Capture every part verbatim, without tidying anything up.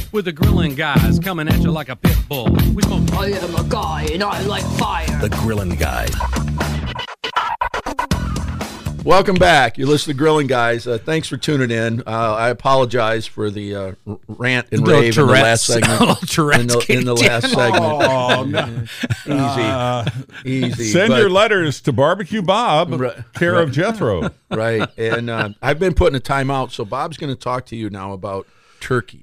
with the grilling guys coming at you like a pit bull. We smoke. I am a guy and I like fire. The Grilling Guys. Welcome back. You're listening to Grilling Guys. Uh, thanks for tuning in. Uh, I apologize for the uh, rant and Little rave in the last Tourette's. segment. Little Tourette's in the, in the kicked last in. segment. Oh, no. Easy. Uh, Easy. Send but- your letters to Barbecue Bob, Right. care of Jethro. Right. And uh, I've been putting a time out, so Bob's going to talk to you now about turkey.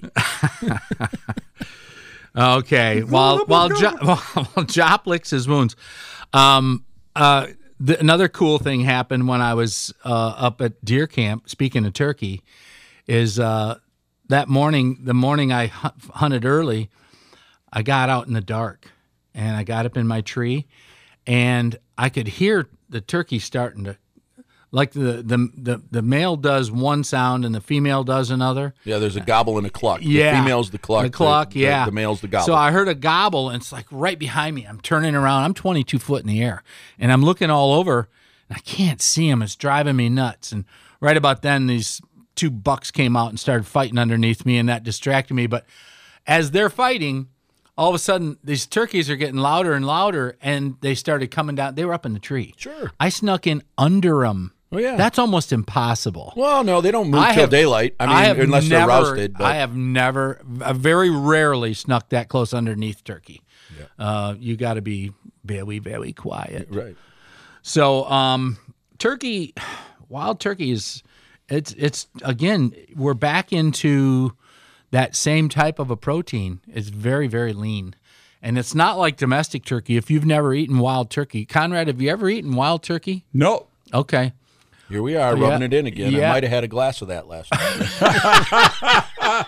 Okay. While while jo- while Jop licks his wounds, um, uh, the, another cool thing happened when I was uh, up at deer camp. Speaking of turkey, is uh, that morning, the morning I hu- hunted early, I got out in the dark and I got up in my tree, and I could hear the turkey starting to, like the the the, the male does one sound and the female does another. Yeah, there's a gobble and a cluck. Yeah. The female's the cluck. The cluck, the, yeah. The, the male's the gobble. So I heard a gobble, and it's like right behind me. I'm turning around. I'm twenty-two foot in the air, and I'm looking all over, and I can't see him. It's driving me nuts. And right about then, these two bucks came out and started fighting underneath me, and that distracted me. But as they're fighting, all of a sudden, these turkeys are getting louder and louder, and they started coming down. They were up in the tree. Sure. I snuck in under them. Oh, yeah. That's almost impossible. Well, no, they don't move I till have- daylight. I mean, I have unless never, they're roasted. But. I have never, I very rarely snuck that close underneath turkey. Yeah. Uh, you got to be very, very quiet. Right. So, um, turkey, wild turkey is, it's, it's again, we're back into that same type of a protein. It's very, very lean. And it's not like domestic turkey. If you've never eaten wild turkey, Conrad, have you ever eaten wild turkey? No. Okay. Here we are, Yeah. rubbing it in again. Yeah. I might have had a glass of that last night.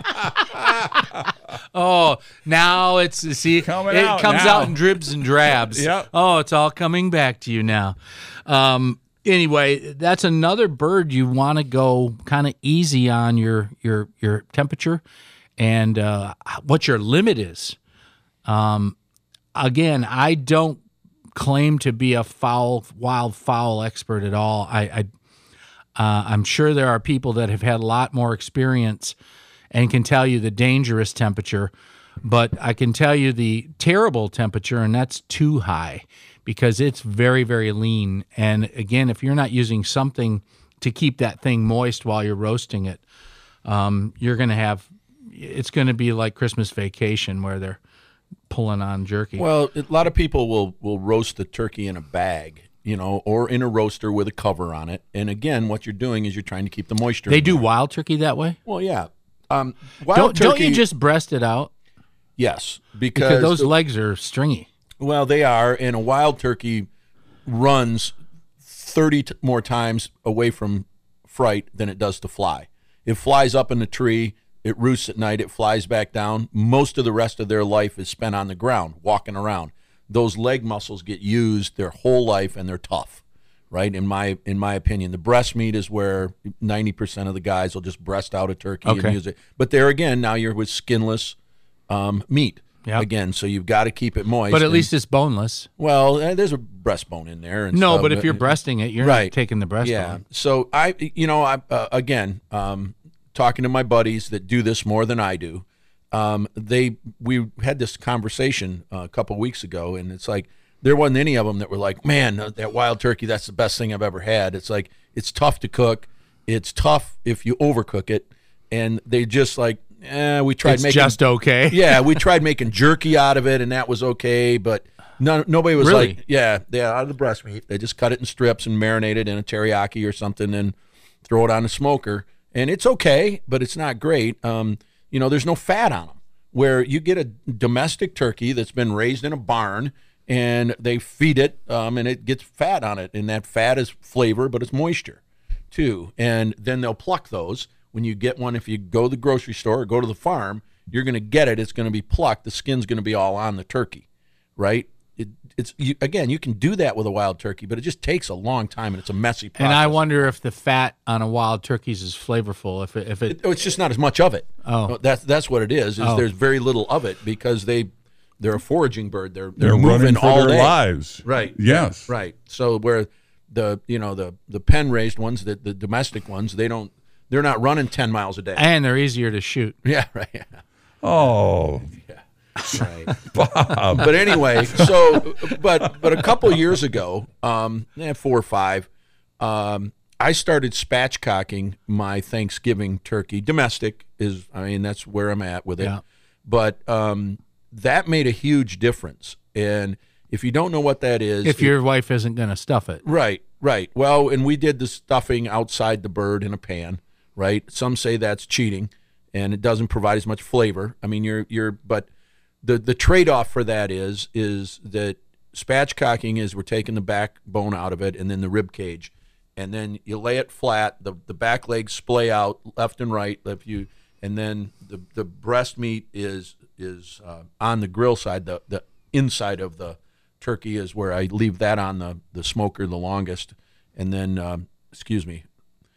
Oh, now it's see Coming it out comes now. out in dribs and drabs. Yep. Oh, it's all coming back to you now. Um, anyway, that's another bird you want to go kind of easy on your your your temperature and uh, what your limit is. Um, again, I don't claim to be a fowl wild fowl expert at all. I, I uh, I'm sure there are people that have had a lot more experience and can tell you the dangerous temperature, but I can tell you the terrible temperature, and that's too high because it's very, very lean. And again, if you're not using something to keep that thing moist while you're roasting it, um, you're going to have, it's going to be like Christmas Vacation where they're pulling on jerky. Well, a lot of people will, will roast the turkey in a bag, you know, or in a roaster with a cover on it. And again, what you're doing is you're trying to keep the moisture. They in do there. wild turkey that way? Well, yeah. Um, wild Don't, turkey, don't you just breast it out? yes, Because because, those legs are stringy. well, they are, and a wild turkey runs thirty t- more times away from fright than it does to fly. It flies up in the tree, it roosts at night, it flies back down. Most of the rest of their life is spent on the ground, walking around. Those leg muscles get used their whole life, and they're tough. Right, in my in my opinion, the breast meat is where ninety percent of the guys will just breast out a turkey Okay. and use it. But there again, now you're with skinless um, meat Yep. again, so you've got to keep it moist. But at and- least it's boneless. well, eh, there's a breastbone in there. And No, stuff, but if you're breasting it, you're right. not taking the breast yeah. on. So I, you know, I uh, again, um, talking to my buddies that do this more than I do, um, they we had this conversation uh, a couple weeks ago, and it's like. There wasn't any of them that were like, man, that wild turkey, that's the best thing I've ever had. It's like, it's tough to cook. It's tough if you overcook it. And they just like, eh, we tried It's making. just okay. Yeah, we tried making jerky out of it, and that was okay. But no, nobody was Really? like, yeah, yeah, out of the breast meat. They just cut it in strips and marinate it in a teriyaki or something and throw it on the smoker. And it's okay, but it's not great. Um, you know, there's no fat on them. Where you get a domestic turkey that's been raised in a barn, and they feed it, um, and it gets fat on it. And that fat is flavor, but it's moisture, too. And then they'll pluck those. When you get one, if you go to the grocery store or go to the farm, you're going to get it. It's going to be plucked. The skin's going to be all on the turkey, right? It, it's you, again, you can do that with a wild turkey, but it just takes a long time, and it's a messy process. And I wonder if the fat on a wild turkey's is flavorful. If it, if it, It- it's just not as much of it. Oh. That's that's what it is. Is Oh. there's very little of it because they they're a foraging bird. They're they're, They're moving running for all their day. lives. Right. Yes. Right. So where the you know the the pen raised ones, the, the domestic ones, they don't they're not running ten miles a day. and they're easier to shoot. yeah. Right. Oh, Right. But anyway, so but but a couple years ago, um, yeah, four or five, um, I started spatchcocking my Thanksgiving turkey. Domestic is, I mean, that's where I'm at with it. Yeah. But um, that made a huge difference. And if you don't know what that is, If your wife isn't going to stuff it. Right, right. Well, and we did the stuffing outside the bird in a pan, right? Some say that's cheating, and it doesn't provide as much flavor. I mean, you're you're, but the the trade-off for that is is that spatchcocking is we're taking the backbone out of it and then the rib cage, and then you lay it flat. The the back legs splay out left and right. If you and then the the breast meat is is uh, on the grill side. The the inside of the turkey is where I leave that on the, the smoker the longest, and then um, excuse me,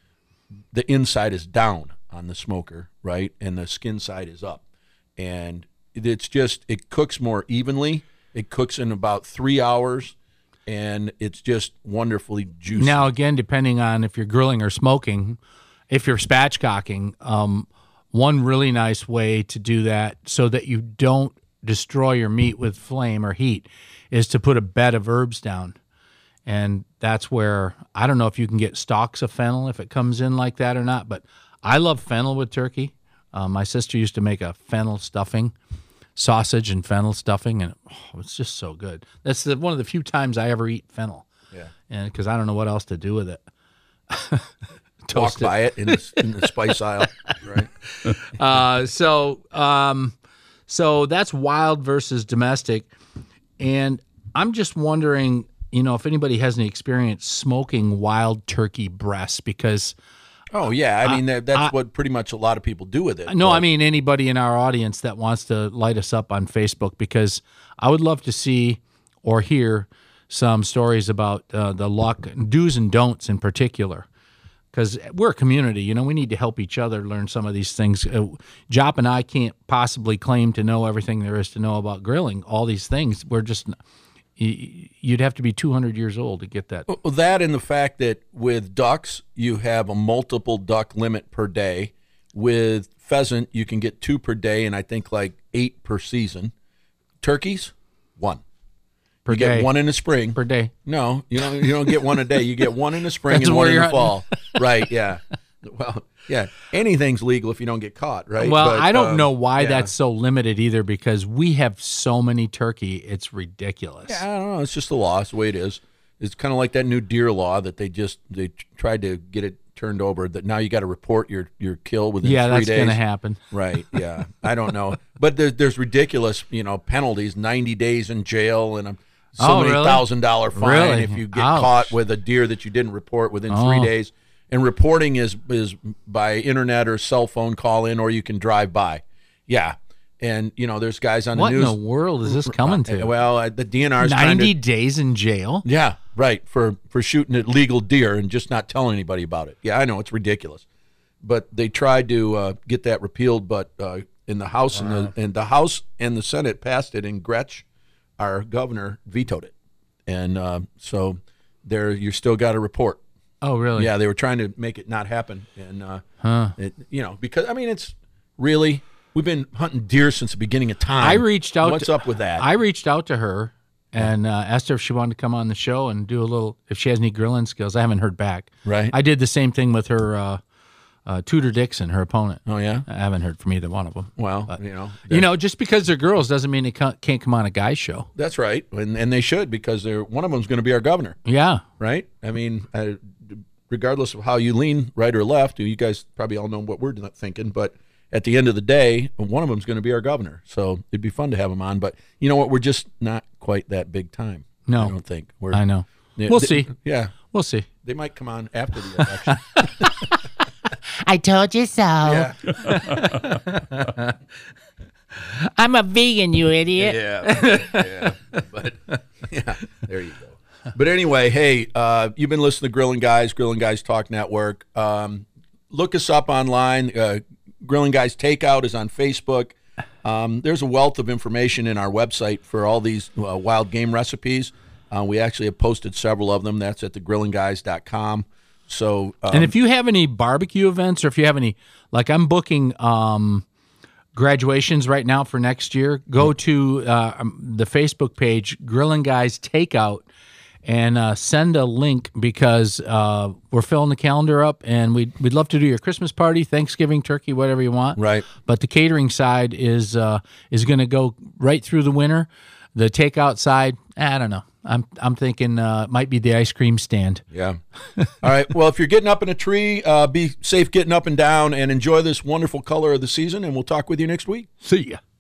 the inside is down on the smoker, right, and the skin side is up, and it's just it cooks more evenly. It cooks in about three hours, and it's just wonderfully juicy. Now, again, depending on if you're grilling or smoking, if you're spatchcocking, um, one really nice way to do that so that you don't destroy your meat with flame or heat is to put a bed of herbs down. And that's where, I don't know if you can get stalks of fennel if it comes in like that or not, but I love fennel with turkey. Uh, my sister used to make a fennel stuffing, sausage and fennel stuffing, and oh, it's just so good. That's the, one of the few times I ever eat fennel. Yeah. And because I don't know what else to do with it. Walk Toast it. by it in the, in the spice aisle, right? Uh, so, um, so that's wild versus domestic, and I'm just wondering, you know, if anybody has any experience smoking wild turkey breasts, because Oh yeah, I mean that, that's I- what pretty much a lot of people do with it. no, but- I mean anybody in our audience that wants to light us up on Facebook, because I would love to see or hear some stories about uh, the luck, do's and don'ts in particular. Because we're a community, you know, we need to help each other learn some of these things. Uh, Jop and I can't possibly claim to know everything there is to know about grilling. All these things, we're just, y- you'd have to be two hundred years old to get that. Well, that and the fact that with ducks, you have a multiple duck limit per day. With pheasant, you can get two per day, and I think like eight per season. Turkeys, one. Per You day. get one in the spring. Per day. No, you don't. You don't get one a day. You get one in the spring That's and where one in you're the fall. Right? Yeah. Well, yeah. Anything's legal if you don't get caught, right? Well, But, I don't um, know why yeah. that's so limited either, because we have so many turkey, it's ridiculous. Yeah, I don't know. It's just the law. It's the way it is. It's kind of like that new deer law that they just they tried to get it turned over. That now you got to report your your kill within Yeah, three that's days. going to happen. Right. Yeah. I don't know, but there's there's ridiculous, you know, penalties: ninety days in jail and a so Oh, many really? thousand dollar fine Really? if you get Ouch. caught with a deer that you didn't report within Oh. three days. And reporting is is by internet or cell phone call in, or you can drive by. Yeah. And you know, there's guys on the What in news. the world is this coming to? Well, uh, the D N R is trying ninety to, days in jail? yeah, right, for for shooting at legal deer and just not telling anybody about it. Yeah, I know it's ridiculous, but they tried to uh, get that repealed, but uh, in the House and the and the House and the Senate passed it, and Gretsch, our governor, vetoed it, and uh, so there you still got to report. Oh, really? Yeah, they were trying to make it not happen, and uh, Huh. it, you know, because I mean, it's really we've been hunting deer since the beginning of time. I reached out. What's to, up with that? I reached out to her and uh, asked her if she wanted to come on the show and do a little, if she has any grilling skills. I haven't heard back. Right. I did the same thing with her, uh, uh, Tudor Dixon, her opponent. oh yeah. I haven't heard from either one of them. Well, you know, You know, just because they're girls doesn't mean they can't can't come on a guy's show. that's right, and and they should, because they're one of them's going to be our governor, Yeah. right? I mean, uh, regardless of how you lean, right or left, you guys probably all know what we're thinking, but at the end of the day, one of them's going to be our governor, so it'd be fun to have him on. But you know what? We're just not quite that big time. No. I don't think we're. I know. Yeah, We'll they- see. Yeah, We'll see. they might come on after the election. I told you so. yeah, I'm a vegan, you idiot. yeah, yeah. But yeah, there you go. But anyway, hey, uh, you've been listening to Grilling Guys, Grilling Guys Talk Network. Um, look us up online. Uh, Grilling Guys Takeout is on Facebook. Um, there's a wealth of information in our website for all these uh, wild game recipes. Uh, we actually have posted several of them. That's at the grilling guys dot com. So, um, And if you have any barbecue events, or if you have any, like I'm booking um, graduations right now for next year, go to uh, um, the Facebook page, Grillin' Guys Takeout, and uh, send a link because uh, we're filling the calendar up, and we'd, we'd love to do your Christmas party, Thanksgiving, turkey, whatever you want. Right. But the catering side is uh, is going to go right through the winter. The takeout side, I don't know. I'm I'm thinking uh, it might be the ice cream stand. Yeah. All right. Well, if you're getting up in a tree, uh, be safe getting up and down and enjoy this wonderful color of the season, and we'll talk with you next week. See ya.